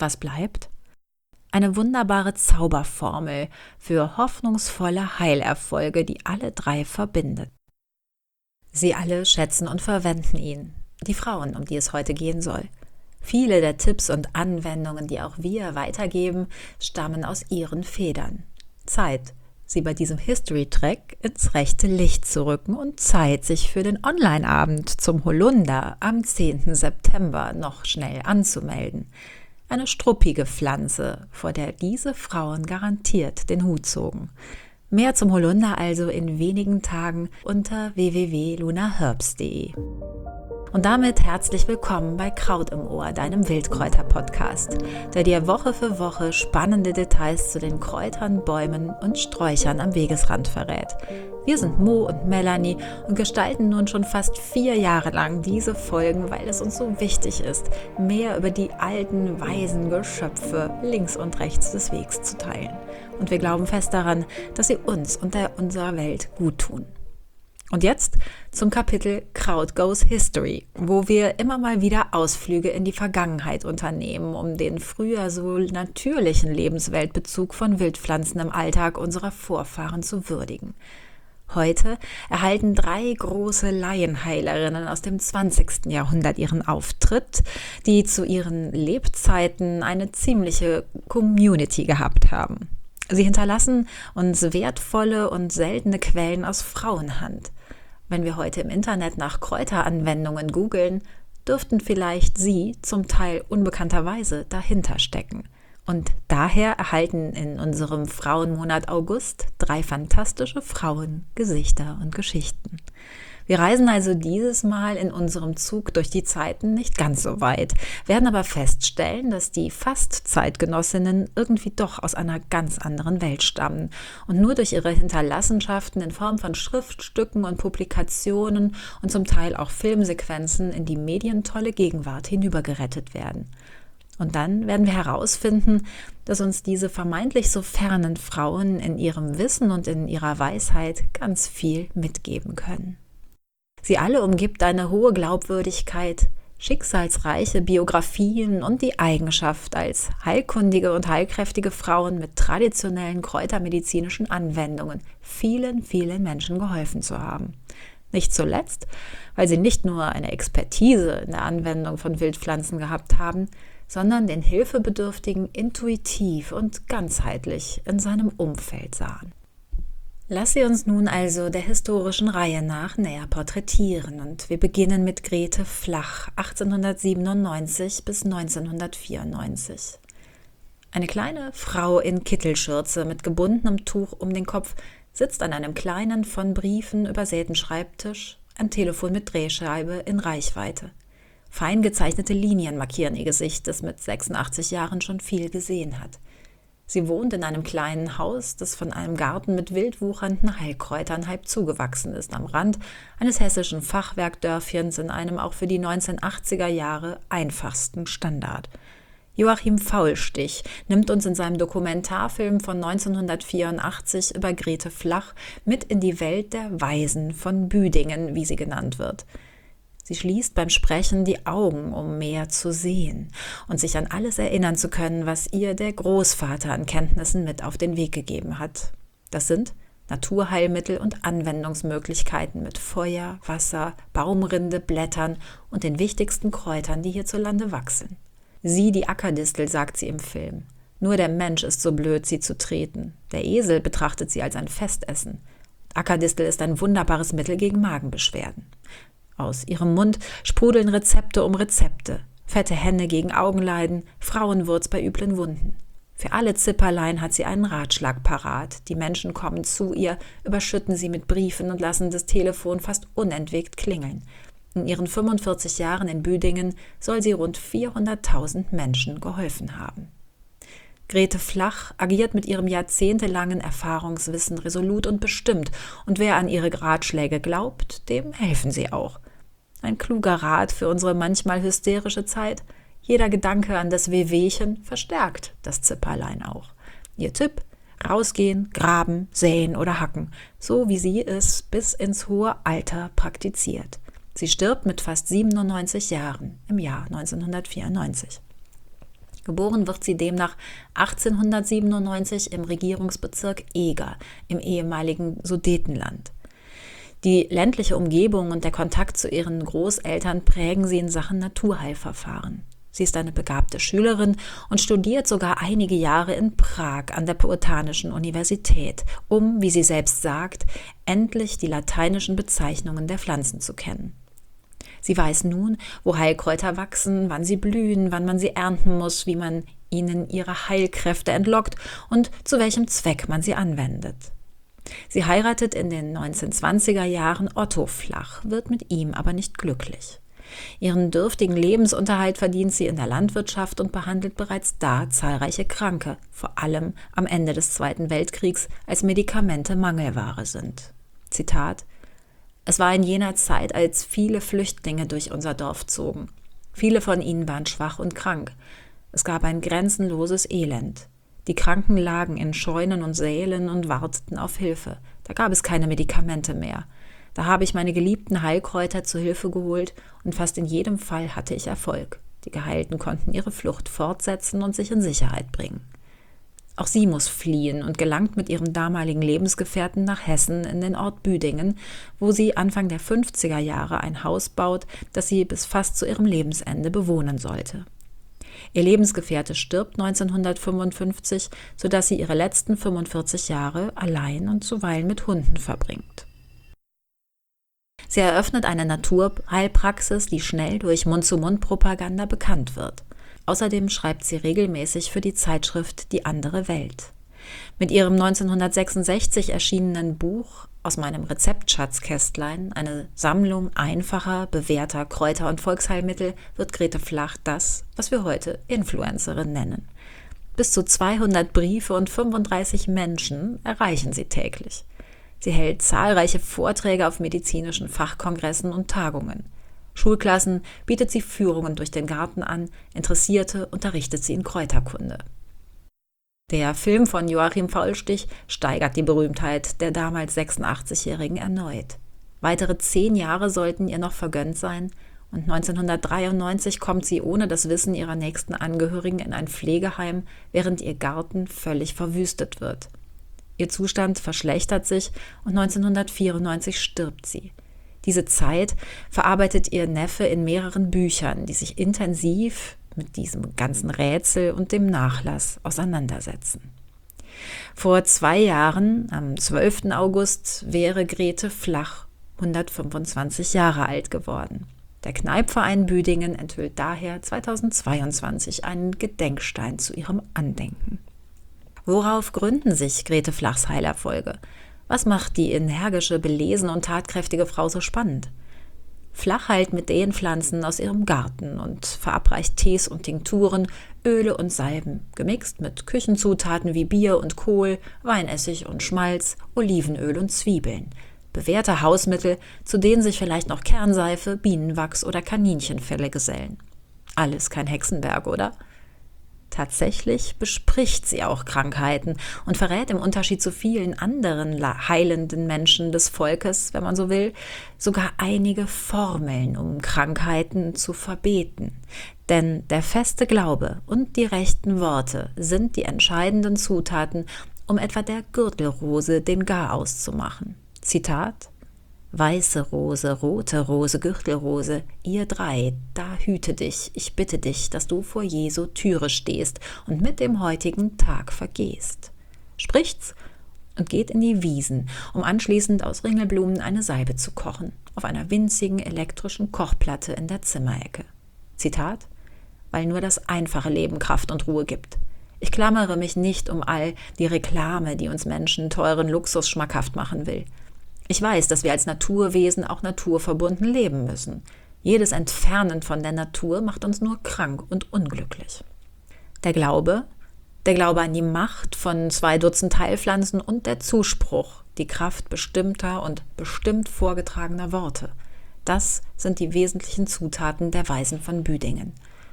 was bleibt? Eine wunderbare Zauberformel für hoffnungsvolle Heilerfolge, die alle drei verbindet. Sie alle schätzen und verwenden ihn, die Frauen, um die es heute gehen soll. Viele der Tipps und Anwendungen, die auch wir weitergeben, stammen aus ihren Federn. Zeit, sie bei diesem History-Track ins rechte Licht zu rücken und Zeit, sich für den Online-Abend zum Holunder am 10. September noch schnell anzumelden. Eine struppige Pflanze, vor der diese Frauen garantiert den Hut zogen. Mehr zum Holunder also in wenigen Tagen unter www.lunaherbs.de. Und damit herzlich willkommen bei Kraut im Ohr, deinem Wildkräuter-Podcast, der dir Woche für Woche spannende Details zu den Kräutern, Bäumen und Sträuchern am Wegesrand verrät. Wir sind Mo und Melanie und gestalten nun schon fast 4 Jahre lang diese Folgen, weil es uns so wichtig ist, mehr über die alten, weisen Geschöpfe links und rechts des Wegs zu teilen. Und wir glauben fest daran, dass sie uns und unserer Welt gut tun. Und jetzt zum Kapitel Kraut Goes History, wo wir immer mal wieder Ausflüge in die Vergangenheit unternehmen, um den früher so natürlichen Lebensweltbezug von Wildpflanzen im Alltag unserer Vorfahren zu würdigen. Heute erhalten 3 große Laienheilerinnen aus dem 20. Jahrhundert ihren Auftritt, die zu ihren Lebzeiten eine ziemliche Community gehabt haben. Sie hinterlassen uns wertvolle und seltene Quellen aus Frauenhand. Wenn wir heute im Internet nach Kräuteranwendungen googeln, dürften vielleicht sie zum Teil unbekannterweise dahinter stecken. Und daher erhalten in unserem Frauenmonat August 3 fantastische Frauen, Gesichter und Geschichten. Wir reisen also dieses Mal in unserem Zug durch die Zeiten nicht ganz so weit, werden aber feststellen, dass die Fast-Zeitgenossinnen irgendwie doch aus einer ganz anderen Welt stammen und nur durch ihre Hinterlassenschaften in Form von Schriftstücken und Publikationen und zum Teil auch Filmsequenzen in die medientolle Gegenwart hinübergerettet werden. Und dann werden wir herausfinden, dass uns diese vermeintlich so fernen Frauen in ihrem Wissen und in ihrer Weisheit ganz viel mitgeben können. Sie alle umgibt eine hohe Glaubwürdigkeit, schicksalsreiche Biografien und die Eigenschaft, als heilkundige und heilkräftige Frauen mit traditionellen kräutermedizinischen Anwendungen vielen, vielen Menschen geholfen zu haben. Nicht zuletzt, weil sie nicht nur eine Expertise in der Anwendung von Wildpflanzen gehabt haben, sondern den Hilfebedürftigen intuitiv und ganzheitlich in seinem Umfeld sahen. Lass sie uns nun also der historischen Reihe nach näher porträtieren und wir beginnen mit Grete Flach, 1897 bis 1994. Eine kleine Frau in Kittelschürze mit gebundenem Tuch um den Kopf sitzt an einem kleinen, von Briefen übersäten Schreibtisch, ein Telefon mit Drehscheibe in Reichweite. Fein gezeichnete Linien markieren ihr Gesicht, das mit 86 Jahren schon viel gesehen hat. Sie wohnt in einem kleinen Haus, das von einem Garten mit wild wuchernden Heilkräutern halb zugewachsen ist, am Rand eines hessischen Fachwerkdörfchens in einem auch für die 1980er Jahre einfachsten Standard. Joachim Faulstich nimmt uns in seinem Dokumentarfilm von 1984 über Grete Flach mit in die Welt der Waisen von Büdingen, wie sie genannt wird. Sie schließt beim Sprechen die Augen, um mehr zu sehen und sich an alles erinnern zu können, was ihr der Großvater an Kenntnissen mit auf den Weg gegeben hat. Das sind Naturheilmittel und Anwendungsmöglichkeiten mit Feuer, Wasser, Baumrinde, Blättern und den wichtigsten Kräutern, die hierzulande wachsen. Sieh die Ackerdistel, sagt sie im Film. Nur der Mensch ist so blöd, sie zu treten. Der Esel betrachtet sie als ein Festessen. Ackerdistel ist ein wunderbares Mittel gegen Magenbeschwerden. Aus ihrem Mund sprudeln Rezepte um Rezepte. Fette Henne gegen Augenleiden, Frauenwurz bei üblen Wunden. Für alle Zipperlein hat sie einen Ratschlag parat. Die Menschen kommen zu ihr, überschütten sie mit Briefen und lassen das Telefon fast unentwegt klingeln. In ihren 45 Jahren in Büdingen soll sie rund 400.000 Menschen geholfen haben. Grete Flach agiert mit ihrem jahrzehntelangen Erfahrungswissen resolut und bestimmt, und wer an ihre Ratschläge glaubt, dem helfen sie auch. Ein kluger Rat für unsere manchmal hysterische Zeit. Jeder Gedanke an das Wehwehchen verstärkt das Zipperlein auch. Ihr Tipp: rausgehen, graben, säen oder hacken, so wie sie es bis ins hohe Alter praktiziert. Sie stirbt mit fast 97 Jahren im Jahr 1994. Geboren wird sie demnach 1897 im Regierungsbezirk Eger im ehemaligen Sudetenland. Die ländliche Umgebung und der Kontakt zu ihren Großeltern prägen sie in Sachen Naturheilverfahren. Sie ist eine begabte Schülerin und studiert sogar einige Jahre in Prag an der Puritanischen Universität, um, wie sie selbst sagt, endlich die lateinischen Bezeichnungen der Pflanzen zu kennen. Sie weiß nun, wo Heilkräuter wachsen, wann sie blühen, wann man sie ernten muss, wie man ihnen ihre Heilkräfte entlockt und zu welchem Zweck man sie anwendet. Sie heiratet in den 1920er Jahren Otto Flach, wird mit ihm aber nicht glücklich. Ihren dürftigen Lebensunterhalt verdient sie in der Landwirtschaft und behandelt bereits da zahlreiche Kranke, vor allem am Ende des Zweiten Weltkriegs, als Medikamente Mangelware sind. Zitat: Es war in jener Zeit, als viele Flüchtlinge durch unser Dorf zogen. Viele von ihnen waren schwach und krank. Es gab ein grenzenloses Elend. Die Kranken lagen in Scheunen und Sälen und warteten auf Hilfe. Da gab es keine Medikamente mehr. Da habe ich meine geliebten Heilkräuter zu Hilfe geholt und fast in jedem Fall hatte ich Erfolg. Die Geheilten konnten ihre Flucht fortsetzen und sich in Sicherheit bringen. Auch sie muss fliehen und gelangt mit ihrem damaligen Lebensgefährten nach Hessen in den Ort Büdingen, wo sie Anfang der 50er Jahre ein Haus baut, das sie bis fast zu ihrem Lebensende bewohnen sollte. Ihr Lebensgefährte stirbt 1955, sodass sie ihre letzten 45 Jahre allein und zuweilen mit Hunden verbringt. Sie eröffnet eine Naturheilpraxis, die schnell durch Mund-zu-Mund-Propaganda bekannt wird. Außerdem schreibt sie regelmäßig für die Zeitschrift Die andere Welt. Mit ihrem 1966 erschienenen Buch Aus meinem Rezeptschatzkästlein, eine Sammlung einfacher, bewährter Kräuter- und Volksheilmittel, wird Grete Flach das, was wir heute Influencerin nennen. Bis zu 200 Briefe und 35 Menschen erreichen sie täglich. Sie hält zahlreiche Vorträge auf medizinischen Fachkongressen und Tagungen. Schulklassen bietet sie Führungen durch den Garten an, Interessierte unterrichtet sie in Kräuterkunde. Der Film von Joachim Faulstich steigert die Berühmtheit der damals 86-Jährigen erneut. Weitere 10 Jahre sollten ihr noch vergönnt sein und 1993 kommt sie ohne das Wissen ihrer nächsten Angehörigen in ein Pflegeheim, während ihr Garten völlig verwüstet wird. Ihr Zustand verschlechtert sich und 1994 stirbt sie. Diese Zeit verarbeitet ihr Neffe in mehreren Büchern, die sich intensiv mit diesem ganzen Rätsel und dem Nachlass auseinandersetzen. Vor 2 Jahren, am 12. August, wäre Grete Flach 125 Jahre alt geworden. Der Kneippverein Büdingen enthüllt daher 2022 einen Gedenkstein zu ihrem Andenken. Worauf gründen sich Grete Flachs Heilerfolge? Was macht die energische, belesene und tatkräftige Frau so spannend? Flach heilt mit den Pflanzen aus ihrem Garten und verabreicht Tees und Tinkturen, Öle und Salben, gemixt mit Küchenzutaten wie Bier und Kohl, Weinessig und Schmalz, Olivenöl und Zwiebeln. Bewährte Hausmittel, zu denen sich vielleicht noch Kernseife, Bienenwachs oder Kaninchenfelle gesellen. Alles kein Hexenwerk, oder? Tatsächlich bespricht sie auch Krankheiten und verrät im Unterschied zu vielen anderen heilenden Menschen des Volkes, wenn man so will, sogar einige Formeln, um Krankheiten zu verbeten. Denn der feste Glaube und die rechten Worte sind die entscheidenden Zutaten, um etwa der Gürtelrose den Garaus zu machen. Zitat: Weiße Rose, rote Rose, Gürtelrose, ihr 3, da hüte dich, ich bitte dich, dass du vor Jesu Türe stehst und mit dem heutigen Tag vergehst. Spricht's und geht in die Wiesen, um anschließend aus Ringelblumen eine Salbe zu kochen, auf einer winzigen elektrischen Kochplatte in der Zimmerecke. Zitat: Weil nur das einfache Leben Kraft und Ruhe gibt. Ich klammere mich nicht um all die Reklame, die uns Menschen teuren Luxus schmackhaft machen will. Ich weiß, dass wir als Naturwesen auch naturverbunden leben müssen. Jedes Entfernen von der Natur macht uns nur krank und unglücklich. Der Glaube an die Macht von 2 Dutzend Heilpflanzen und der Zuspruch, die Kraft bestimmter und bestimmt vorgetragener Worte. Das sind die wesentlichen Zutaten der Weisen von Büdingen.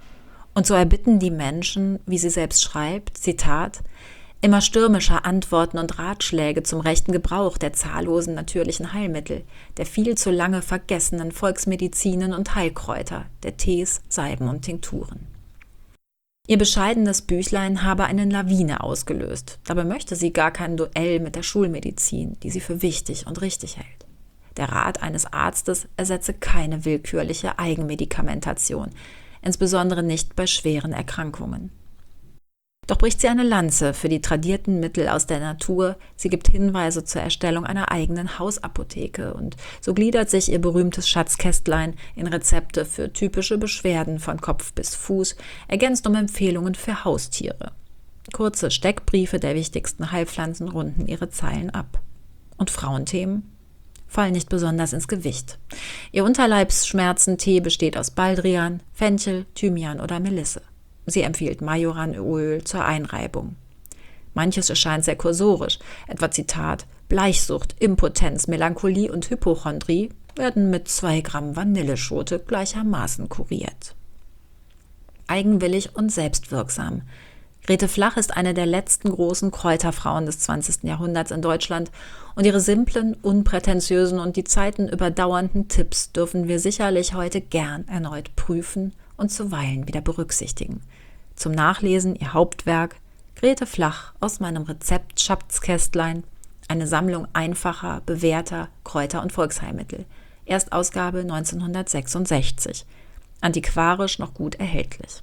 Und so erbitten die Menschen, wie sie selbst schreibt, Zitat: immer stürmischer Antworten und Ratschläge zum rechten Gebrauch der zahllosen natürlichen Heilmittel, der viel zu lange vergessenen Volksmedizinen und Heilkräuter, der Tees, Salben und Tinkturen. Ihr bescheidenes Büchlein habe eine Lawine ausgelöst. Dabei möchte sie gar kein Duell mit der Schulmedizin, die sie für wichtig und richtig hält. Der Rat eines Arztes ersetze keine willkürliche Eigenmedikamentation, insbesondere nicht bei schweren Erkrankungen. Doch bricht sie eine Lanze für die tradierten Mittel aus der Natur, sie gibt Hinweise zur Erstellung einer eigenen Hausapotheke und so gliedert sich ihr berühmtes Schatzkästlein in Rezepte für typische Beschwerden von Kopf bis Fuß, ergänzt um Empfehlungen für Haustiere. Kurze Steckbriefe der wichtigsten Heilpflanzen runden ihre Zeilen ab. Und Frauenthemen fallen nicht besonders ins Gewicht. Ihr Unterleibsschmerzentee besteht aus Baldrian, Fenchel, Thymian oder Melisse. Sie empfiehlt Majoranöl zur Einreibung. Manches erscheint sehr kursorisch, etwa Zitat: Bleichsucht, Impotenz, Melancholie und Hypochondrie werden mit 2 Gramm Vanilleschote gleichermaßen kuriert. Eigenwillig und selbstwirksam. Grete Flach ist eine der letzten großen Kräuterfrauen des 20. Jahrhunderts in Deutschland und ihre simplen, unprätentiösen und die Zeiten überdauernden Tipps dürfen wir sicherlich heute gern erneut prüfen und zuweilen wieder berücksichtigen. Zum Nachlesen ihr Hauptwerk Grete Flach aus meinem Rezept-Schatzkästlein, eine Sammlung einfacher, bewährter Kräuter- und Volksheilmittel. Erstausgabe 1966. Antiquarisch noch gut erhältlich.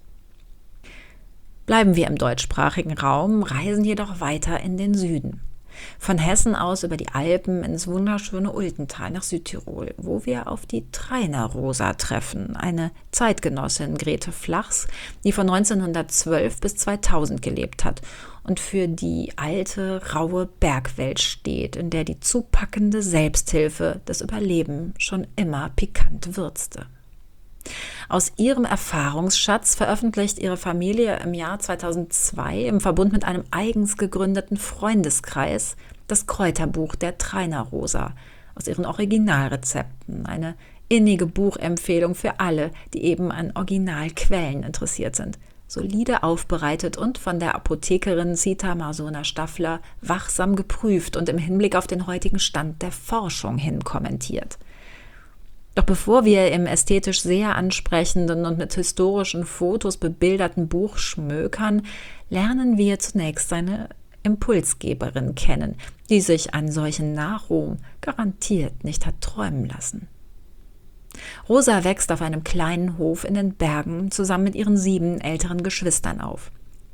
Bleiben wir im deutschsprachigen Raum, reisen jedoch weiter in den Süden. Von Hessen aus über die Alpen ins wunderschöne Ultental nach Südtirol, wo wir auf die Trainer-Rosa treffen, eine Zeitgenossin Grete Flachs, die von 1912 bis 2000 gelebt hat und für die alte, raue Bergwelt steht, in der die zupackende Selbsthilfe das Überleben schon immer pikant würzte. Aus ihrem Erfahrungsschatz veröffentlicht ihre Familie im Jahr 2002 im Verbund mit einem eigens gegründeten Freundeskreis das Kräuterbuch der Trainer-Rosa aus ihren Originalrezepten, eine innige Buchempfehlung für alle, die eben an Originalquellen interessiert sind, solide aufbereitet und von der Apothekerin Zita Marsona-Staffler wachsam geprüft und im Hinblick auf den heutigen Stand der Forschung hin kommentiert. Doch bevor wir im ästhetisch sehr ansprechenden und mit historischen Fotos bebilderten Buch schmökern, lernen wir zunächst seine Impulsgeberin kennen, die sich einen solchen Nachruhm garantiert nicht hat träumen lassen. Rosa wächst auf einem kleinen Hof in den Bergen zusammen mit ihren 7 älteren Geschwistern auf.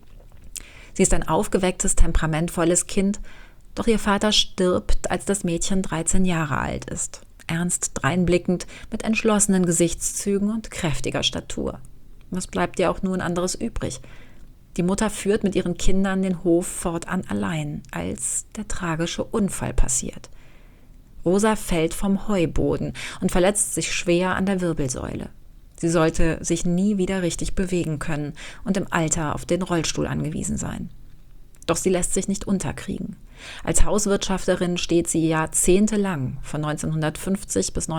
Sie ist ein aufgewecktes, temperamentvolles Kind, doch ihr Vater stirbt, als das Mädchen 13 Jahre alt ist. Ernst dreinblickend, mit entschlossenen Gesichtszügen und kräftiger Statur. Was bleibt ihr auch nun anderes übrig? Die Mutter führt mit ihren Kindern den Hof fortan allein, als der tragische Unfall passiert. Rosa fällt vom Heuboden und verletzt sich schwer an der Wirbelsäule. Sie sollte sich nie wieder richtig bewegen können und im Alter auf den Rollstuhl angewiesen sein. Doch sie lässt sich nicht unterkriegen. Als Hauswirtschafterin steht sie jahrzehntelang, von 1950 bis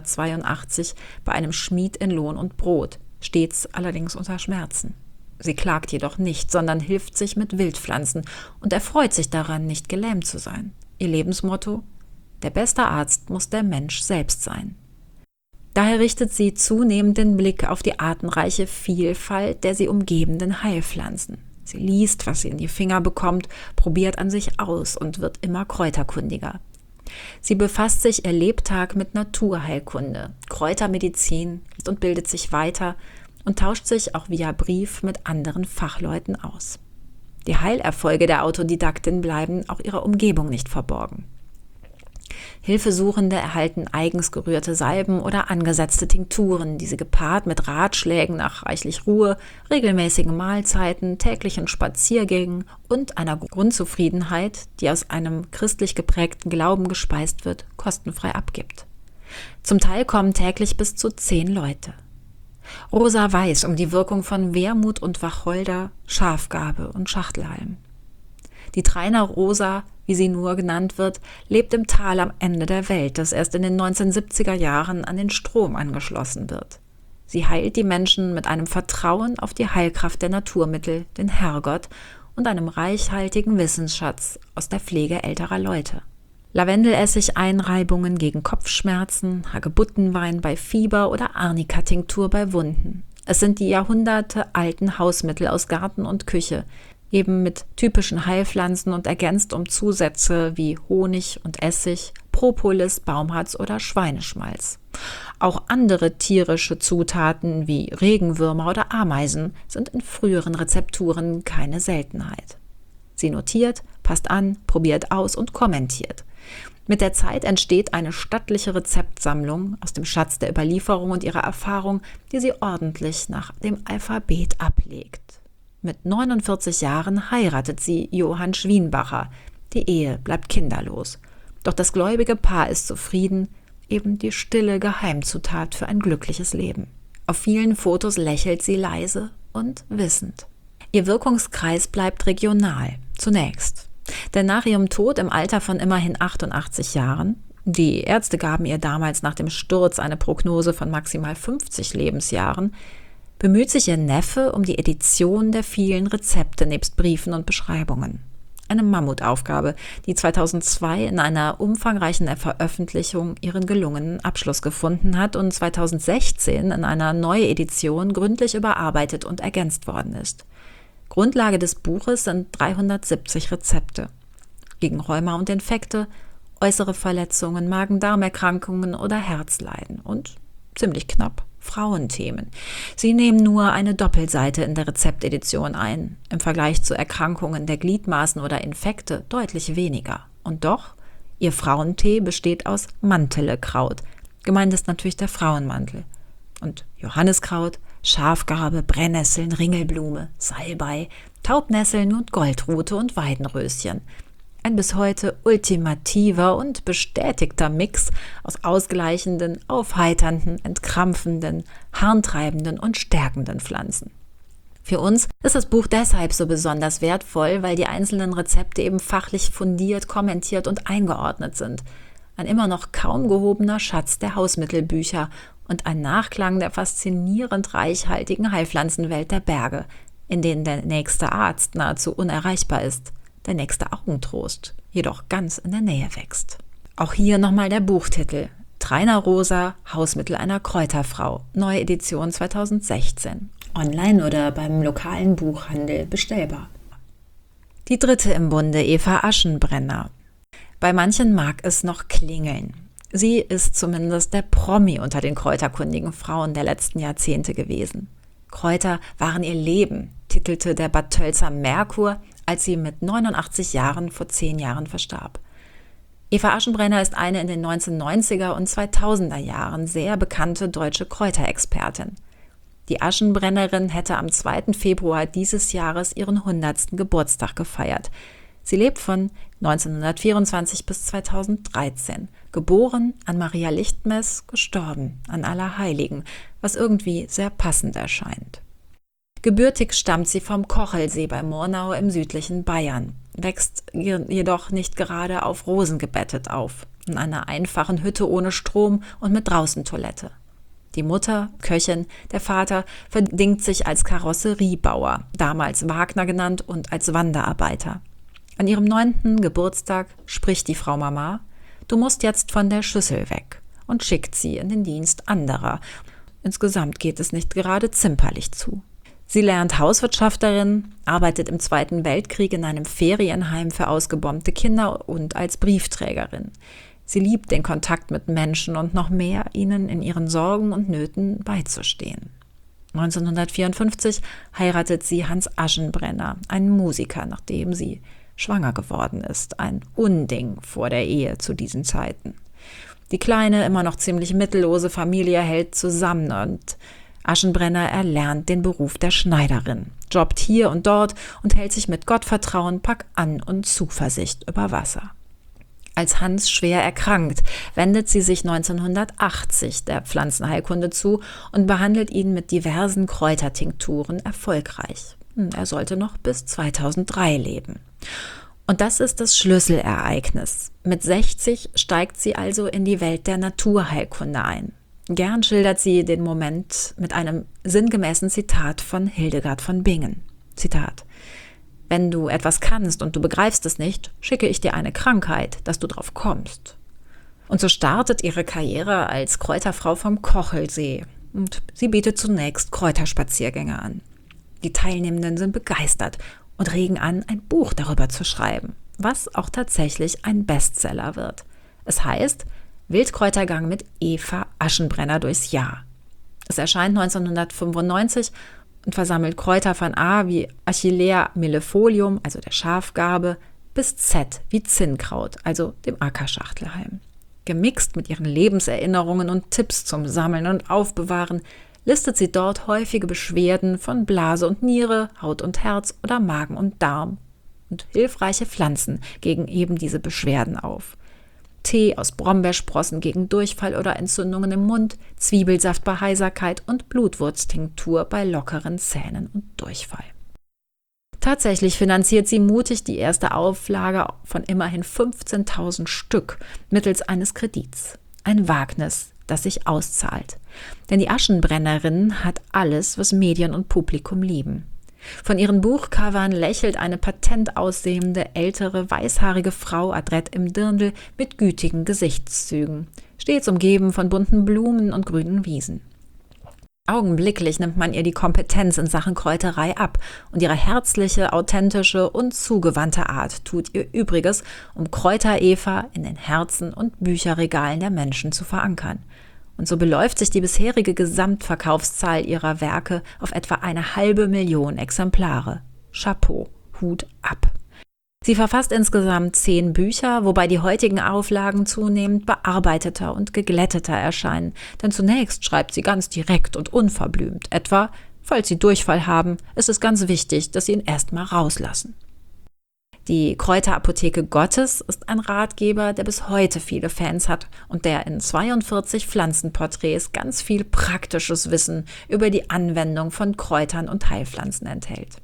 1982, bei einem Schmied in Lohn und Brot, stets allerdings unter Schmerzen. Sie klagt jedoch nicht, sondern hilft sich mit Wildpflanzen und erfreut sich daran, nicht gelähmt zu sein. Ihr Lebensmotto: Der beste Arzt muss der Mensch selbst sein. Daher richtet sie zunehmend den Blick auf die artenreiche Vielfalt der sie umgebenden Heilpflanzen. Sie liest, was sie in die Finger bekommt, probiert an sich aus und wird immer kräuterkundiger. Sie befasst sich ihr Lebtag mit Naturheilkunde, Kräutermedizin und bildet sich weiter und tauscht sich auch via Brief mit anderen Fachleuten aus. Die Heilerfolge der Autodidaktin bleiben auch ihrer Umgebung nicht verborgen. Hilfesuchende erhalten eigens gerührte Salben oder angesetzte Tinkturen, die sie gepaart mit Ratschlägen nach reichlich Ruhe, regelmäßigen Mahlzeiten, täglichen Spaziergängen und einer Grundzufriedenheit, die aus einem christlich geprägten Glauben gespeist wird, kostenfrei abgibt. Zum Teil kommen täglich bis zu 10 Leute. Rosa weiß um die Wirkung von Wermut und Wacholder, Schafgarbe und Schachtelhalm. Die Trainer-Rosa, wie sie nur genannt wird, lebt im Tal am Ende der Welt, das erst in den 1970er Jahren an den Strom angeschlossen wird. Sie heilt die Menschen mit einem Vertrauen auf die Heilkraft der Naturmittel, den Herrgott und einem reichhaltigen Wissensschatz aus der Pflege älterer Leute. Lavendelessig-Einreibungen gegen Kopfschmerzen, Hagebuttenwein bei Fieber oder Arnika-Tinktur bei Wunden. Es sind die jahrhundertealten Hausmittel aus Garten und Küche, eben mit typischen Heilpflanzen und ergänzt um Zusätze wie Honig und Essig, Propolis, Baumharz oder Schweineschmalz. Auch andere tierische Zutaten wie Regenwürmer oder Ameisen sind in früheren Rezepturen keine Seltenheit. Sie notiert, passt an, probiert aus und kommentiert. Mit der Zeit entsteht eine stattliche Rezeptsammlung aus dem Schatz der Überlieferung und ihrer Erfahrung, die sie ordentlich nach dem Alphabet ablegt. Mit 49 Jahren heiratet sie Johann Schwienbacher. Die Ehe bleibt kinderlos. Doch das gläubige Paar ist zufrieden, eben die stille Geheimzutat für ein glückliches Leben. Auf vielen Fotos lächelt sie leise und wissend. Ihr Wirkungskreis bleibt regional, zunächst. Denn nach ihrem Tod im Alter von immerhin 88 Jahren, die Ärzte gaben ihr damals nach dem Sturz eine Prognose von maximal 50 Lebensjahren, bemüht sich ihr Neffe um die Edition der vielen Rezepte nebst Briefen und Beschreibungen. Eine Mammutaufgabe, die 2002 in einer umfangreichen Veröffentlichung ihren gelungenen Abschluss gefunden hat und 2016 in einer Neuedition gründlich überarbeitet und ergänzt worden ist. Grundlage des Buches sind 370 Rezepte. Gegen Rheuma und Infekte, äußere Verletzungen, Magen-Darm-Erkrankungen oder Herzleiden und, ziemlich knapp, Frauenthemen. Sie nehmen nur eine Doppelseite in der Rezeptedition ein, im Vergleich zu Erkrankungen der Gliedmaßen oder Infekte deutlich weniger. Und doch, ihr Frauentee besteht aus Mantelekraut. Gemeint ist natürlich der Frauenmantel. Und Johanniskraut, Schafgarbe, Brennnesseln, Ringelblume, Salbei, Taubnesseln und Goldrute und Weidenröschen. Ein bis heute ultimativer und bestätigter Mix aus ausgleichenden, aufheiternden, entkrampfenden, harntreibenden und stärkenden Pflanzen. Für uns ist das Buch deshalb so besonders wertvoll, weil die einzelnen Rezepte eben fachlich fundiert, kommentiert und eingeordnet sind. Ein immer noch kaum gehobener Schatz der Hausmittelbücher und ein Nachklang der faszinierend reichhaltigen Heilpflanzenwelt der Berge, in denen der nächste Arzt nahezu unerreichbar ist, der nächste Augentrost jedoch ganz in der Nähe wächst. Auch hier nochmal der Buchtitel: Trainer Rosa, Hausmittel einer Kräuterfrau, neue Edition 2016. Online oder beim lokalen Buchhandel bestellbar. Die dritte im Bunde, Eva Aschenbrenner. Bei manchen mag es noch klingeln. Sie ist zumindest der Promi unter den kräuterkundigen Frauen der letzten Jahrzehnte gewesen. Kräuter waren ihr Leben, titelte der Bad Tölzer Merkur, als sie mit 89 Jahren vor 10 Jahren verstarb. Eva Aschenbrenner ist eine in den 1990er und 2000er Jahren sehr bekannte deutsche Kräuterexpertin. Die Aschenbrennerin hätte am 2. Februar dieses Jahres ihren 100. Geburtstag gefeiert. Sie lebt von 1924 bis 2013, geboren an Maria Lichtmess, gestorben an Allerheiligen, was irgendwie sehr passend erscheint. Gebürtig stammt sie vom Kochelsee bei Murnau im südlichen Bayern, wächst jedoch nicht gerade auf Rosen gebettet auf, in einer einfachen Hütte ohne Strom und mit Draußentoilette. Die Mutter, Köchin, der Vater verdingt sich als Karosseriebauer, damals Wagner genannt, und als Wanderarbeiter. An ihrem 9. Geburtstag spricht die Frau Mama: Du musst jetzt von der Schüssel weg, und schickt sie in den Dienst anderer. Insgesamt geht es nicht gerade zimperlich zu. Sie lernt Hauswirtschafterin, arbeitet im Zweiten Weltkrieg in einem Ferienheim für ausgebombte Kinder und als Briefträgerin. Sie liebt den Kontakt mit Menschen und noch mehr, ihnen in ihren Sorgen und Nöten beizustehen. 1954 heiratet sie Hans Aschenbrenner, einen Musiker, nachdem sie schwanger geworden ist. Ein Unding vor der Ehe zu diesen Zeiten. Die kleine, immer noch ziemlich mittellose Familie hält zusammen und Aschenbrenner erlernt den Beruf der Schneiderin, jobbt hier und dort und hält sich mit Gottvertrauen, Packan und Zuversicht über Wasser. Als Hans schwer erkrankt, wendet sie sich 1980 der Pflanzenheilkunde zu und behandelt ihn mit diversen Kräutertinkturen erfolgreich. Er sollte noch bis 2003 leben. Und das ist das Schlüsselereignis. Mit 60 steigt sie also in die Welt der Naturheilkunde ein. Gern schildert sie den Moment mit einem sinngemäßen Zitat von Hildegard von Bingen. Zitat: Wenn du etwas kannst und du begreifst es nicht, schicke ich dir eine Krankheit, dass du drauf kommst. Und so startet ihre Karriere als Kräuterfrau vom Kochelsee. und sie bietet zunächst Kräuterspaziergänge an. Die Teilnehmenden sind begeistert und regen an, ein Buch darüber zu schreiben, was auch tatsächlich ein Bestseller wird. Es heißt Wildkräutergang mit Eva Aschenbrenner durchs Jahr. Es erscheint 1995 und versammelt Kräuter von A wie Achillea millefolium, also der Schafgarbe, bis Z wie Zinnkraut, also dem Ackerschachtelhalm. Gemixt mit ihren Lebenserinnerungen und Tipps zum Sammeln und Aufbewahren, listet sie dort häufige Beschwerden von Blase und Niere, Haut und Herz oder Magen und Darm und hilfreiche Pflanzen gegen eben diese Beschwerden auf. Tee aus Brombeersprossen gegen Durchfall oder Entzündungen im Mund, Zwiebelsaft bei Heiserkeit und Blutwurztinktur bei lockeren Zähnen und Durchfall. Tatsächlich finanziert sie mutig die erste Auflage von immerhin 15.000 Stück mittels eines Kredits. Ein Wagnis, das sich auszahlt. Denn die Aschenbrennerin hat alles, was Medien und Publikum lieben. Von ihren Buchcovern lächelt eine patent aussehende, ältere, weißhaarige Frau adrett im Dirndl mit gütigen Gesichtszügen, stets umgeben von bunten Blumen und grünen Wiesen. Augenblicklich nimmt man ihr die Kompetenz in Sachen Kräuterei ab und ihre herzliche, authentische und zugewandte Art tut ihr Übriges, um Kräuter-Eva in den Herzen und Bücherregalen der Menschen zu verankern. Und so beläuft sich die bisherige Gesamtverkaufszahl ihrer Werke auf etwa 500.000 Exemplare. Chapeau, Hut ab. Sie verfasst insgesamt 10 Bücher, wobei die heutigen Auflagen zunehmend bearbeiteter und geglätteter erscheinen. Denn zunächst schreibt sie ganz direkt und unverblümt. Etwa, falls Sie Durchfall haben, ist es ganz wichtig, dass Sie ihn erstmal rauslassen. Die Kräuterapotheke Gottes ist ein Ratgeber, der bis heute viele Fans hat und der in 42 Pflanzenporträts ganz viel praktisches Wissen über die Anwendung von Kräutern und Heilpflanzen enthält.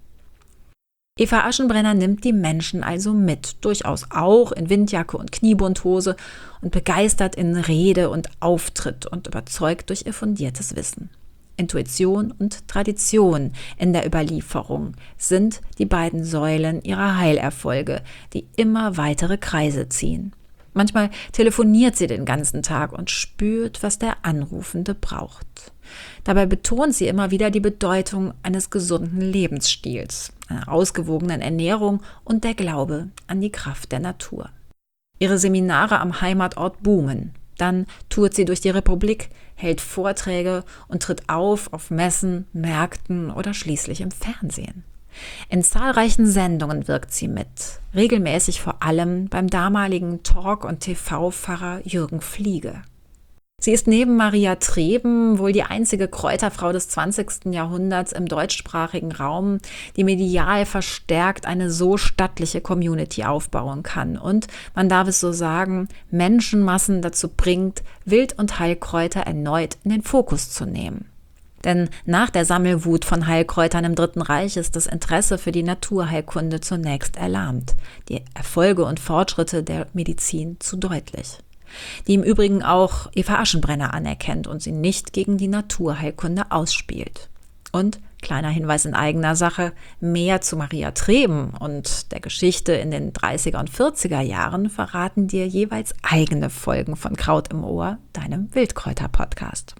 Eva Aschenbrenner nimmt die Menschen also mit, durchaus auch in Windjacke und Kniebundhose und begeistert in Rede und Auftritt und überzeugt durch ihr fundiertes Wissen. Intuition und Tradition in der Überlieferung sind die beiden Säulen ihrer Heilerfolge, die immer weitere Kreise ziehen. Manchmal telefoniert sie den ganzen Tag und spürt, was der Anrufende braucht. Dabei betont sie immer wieder die Bedeutung eines gesunden Lebensstils, einer ausgewogenen Ernährung und der Glaube an die Kraft der Natur. Ihre Seminare am Heimatort boomen. Dann tourt sie durch die Republik, hält Vorträge und tritt auf Messen, Märkten oder schließlich im Fernsehen. In zahlreichen Sendungen wirkt sie mit, regelmäßig vor allem beim damaligen Talk- und TV-Pfarrer Jürgen Fliege. Sie ist neben Maria Treben wohl die einzige Kräuterfrau des 20. Jahrhunderts im deutschsprachigen Raum, die medial verstärkt eine so stattliche Community aufbauen kann und, man darf es so sagen, Menschenmassen dazu bringt, Wild- und Heilkräuter erneut in den Fokus zu nehmen. Denn nach der Sammelwut von Heilkräutern im Dritten Reich ist das Interesse für die Naturheilkunde zunächst erlahmt, die Erfolge und Fortschritte der Medizin zu deutlich. Die im Übrigen auch Eva Aschenbrenner anerkennt und sie nicht gegen die Naturheilkunde ausspielt. Und, kleiner Hinweis in eigener Sache, mehr zu Maria Treben und der Geschichte in den 30er und 40er Jahren verraten dir jeweils eigene Folgen von Kraut im Ohr, deinem Wildkräuter-Podcast.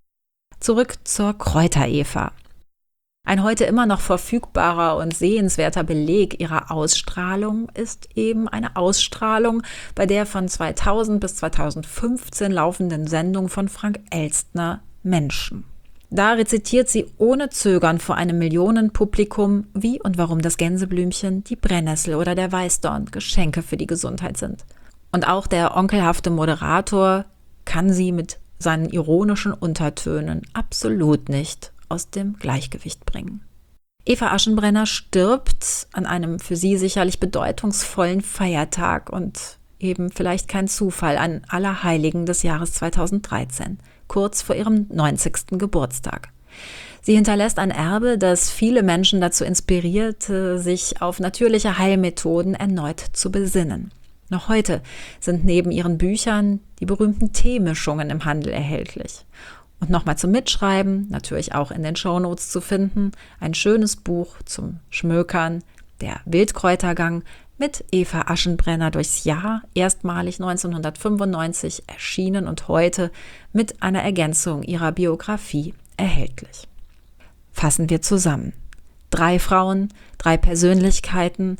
Zurück zur Kräuter-Eva. Ein heute immer noch verfügbarer und sehenswerter Beleg ihrer Ausstrahlung ist eben eine Ausstrahlung bei der von 2000 bis 2015 laufenden Sendung von Frank Elstner Menschen. Da rezitiert sie ohne Zögern vor einem Millionenpublikum, wie und warum das Gänseblümchen, die Brennnessel oder der Weißdorn Geschenke für die Gesundheit sind. Und auch der onkelhafte Moderator kann sie mit seinen ironischen Untertönen absolut nicht aus dem Gleichgewicht bringen. Eva Aschenbrenner stirbt an einem für sie sicherlich bedeutungsvollen Feiertag und eben vielleicht kein Zufall an Allerheiligen des Jahres 2013, kurz vor ihrem 90. Geburtstag. Sie hinterlässt ein Erbe, das viele Menschen dazu inspirierte, sich auf natürliche Heilmethoden erneut zu besinnen. Noch heute sind neben ihren Büchern die berühmten Teemischungen im Handel erhältlich. Und nochmal zum Mitschreiben, natürlich auch in den Shownotes zu finden, ein schönes Buch zum Schmökern, der Wildkräutergang mit Eva Aschenbrenner durchs Jahr, erstmalig 1995 erschienen und heute mit einer Ergänzung ihrer Biografie erhältlich. Fassen wir zusammen. 3 Frauen, 3 Persönlichkeiten,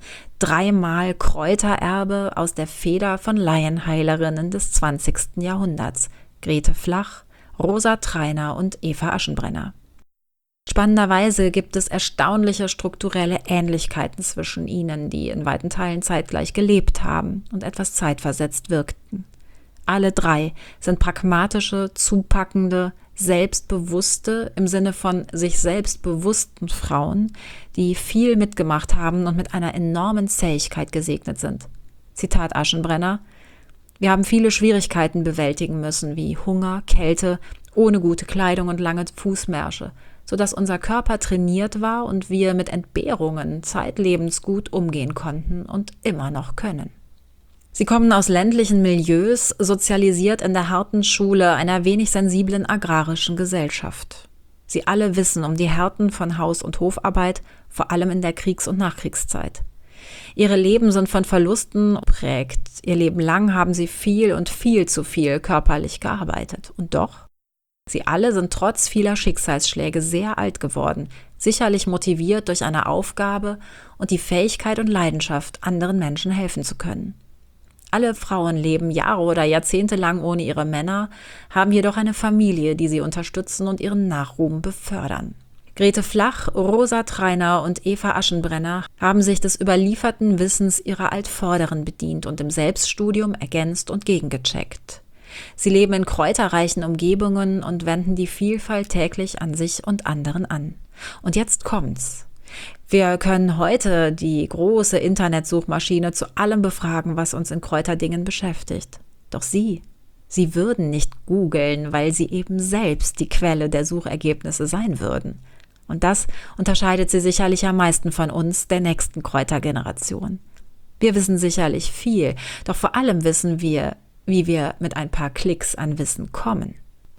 3-mal Kräutererbe aus der Feder von Laienheilerinnen des 20. Jahrhunderts. Grete Flach, Rosa Treiner und Eva Aschenbrenner. Spannenderweise gibt es erstaunliche strukturelle Ähnlichkeiten zwischen ihnen, die in weiten Teilen zeitgleich gelebt haben und etwas zeitversetzt wirkten. Alle 3 sind pragmatische, zupackende, selbstbewusste, im Sinne von sich selbst bewussten Frauen, die viel mitgemacht haben und mit einer enormen Zähigkeit gesegnet sind. Zitat Aschenbrenner: Wir haben viele Schwierigkeiten bewältigen müssen, wie Hunger, Kälte, ohne gute Kleidung und lange Fußmärsche, sodass unser Körper trainiert war und wir mit Entbehrungen zeitlebens gut umgehen konnten und immer noch können. Sie kommen aus ländlichen Milieus, sozialisiert in der harten Schule einer wenig sensiblen agrarischen Gesellschaft. Sie alle wissen um die Härten von Haus- und Hofarbeit, vor allem in der Kriegs- und Nachkriegszeit. Ihre Leben sind von Verlusten geprägt. Ihr Leben lang haben sie viel und viel zu viel körperlich gearbeitet. Und doch, sie alle sind trotz vieler Schicksalsschläge sehr alt geworden, sicherlich motiviert durch eine Aufgabe und die Fähigkeit und Leidenschaft, anderen Menschen helfen zu können. Alle Frauen leben Jahre oder Jahrzehnte lang ohne ihre Männer, haben jedoch eine Familie, die sie unterstützen und ihren Nachruhm befördern. Grete Flach, Rosa Treiner und Eva Aschenbrenner haben sich des überlieferten Wissens ihrer Altvorderen bedient und im Selbststudium ergänzt und gegengecheckt. Sie leben in kräuterreichen Umgebungen und wenden die Vielfalt täglich an sich und anderen an. Und jetzt kommt's. Wir können heute die große Internetsuchmaschine zu allem befragen, was uns in Kräuterdingen beschäftigt. Doch sie würden nicht googeln, weil sie eben selbst die Quelle der Suchergebnisse sein würden. Und das unterscheidet sie sicherlich am meisten von uns, der nächsten Kräutergeneration. Wir wissen sicherlich viel, doch vor allem wissen wir, wie wir mit ein paar Klicks an Wissen kommen.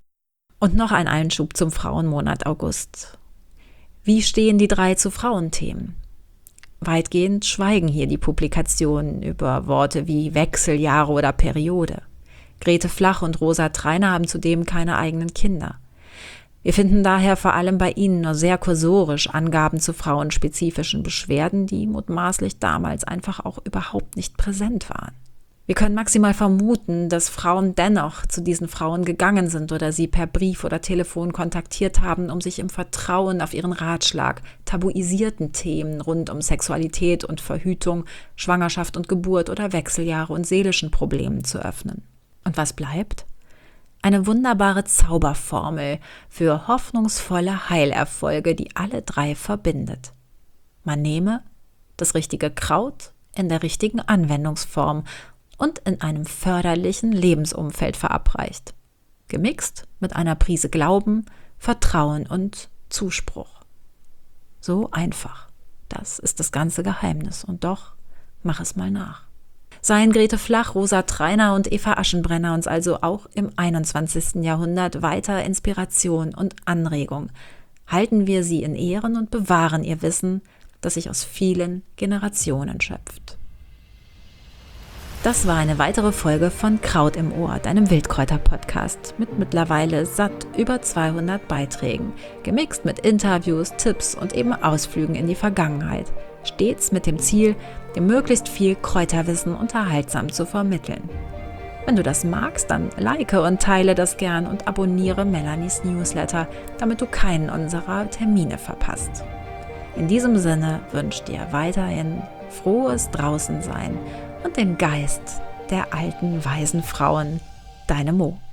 Und noch ein Einschub zum Frauenmonat August. Wie stehen die 3 zu Frauenthemen? Weitgehend schweigen hier die Publikationen über Worte wie Wechseljahre oder Periode. Grete Flach und Rosa Treiner haben zudem keine eigenen Kinder. Wir finden daher vor allem bei ihnen nur sehr kursorisch Angaben zu frauenspezifischen Beschwerden, die mutmaßlich damals einfach auch überhaupt nicht präsent waren. Wir können maximal vermuten, dass Frauen dennoch zu diesen Frauen gegangen sind oder sie per Brief oder Telefon kontaktiert haben, um sich im Vertrauen auf ihren Ratschlag tabuisierten Themen rund um Sexualität und Verhütung, Schwangerschaft und Geburt oder Wechseljahre und seelischen Problemen zu öffnen. Und was bleibt? Eine wunderbare Zauberformel für hoffnungsvolle Heilerfolge, die alle 3 verbindet. Man nehme das richtige Kraut in der richtigen Anwendungsform und in einem förderlichen Lebensumfeld verabreicht. Gemixt mit einer Prise Glauben, Vertrauen und Zuspruch. So einfach. Das ist das ganze Geheimnis. Und doch, mach es mal nach. Seien Grete Flach, Rosa Treiner und Eva Aschenbrenner uns also auch im 21. Jahrhundert weiter Inspiration und Anregung. Halten wir sie in Ehren und bewahren ihr Wissen, das sich aus vielen Generationen schöpft. Das war eine weitere Folge von Kraut im Ohr, deinem Wildkräuter-Podcast mit mittlerweile satt über 200 Beiträgen, gemixt mit Interviews, Tipps und eben Ausflügen in die Vergangenheit, stets mit dem Ziel, dir möglichst viel Kräuterwissen unterhaltsam zu vermitteln. Wenn du das magst, dann like und teile das gern und abonniere Melanies Newsletter, damit du keinen unserer Termine verpasst. In diesem Sinne wünsche ich dir weiterhin frohes Draußensein und den Geist der alten, weisen Frauen. Deine Mo.